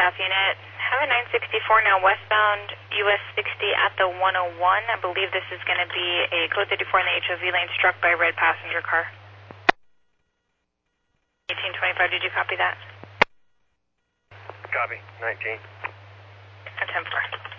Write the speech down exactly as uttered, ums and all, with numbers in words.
staff unit. Have a nine sixty-four now westbound U S sixty at the one oh one. I believe this is going to be a code thirty-four in the H O V lane struck by a red passenger car. eighteen twenty-five, did you copy that? Copy, nineteen. And ten four.